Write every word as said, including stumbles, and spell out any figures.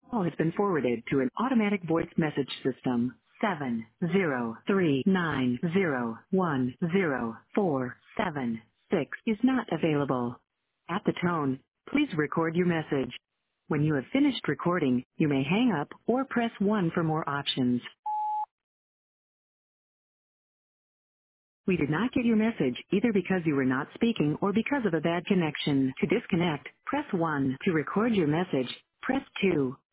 Call has been forwarded to an automatic voice message system. Seven zero three nine zero one zero four seven six is not available. At the tone, please record your message. When you have finished recording, you may hang up or press one for more options. We did not get your message either because you were not speaking or because of a bad connection. To disconnect, press one. To record your message, press two.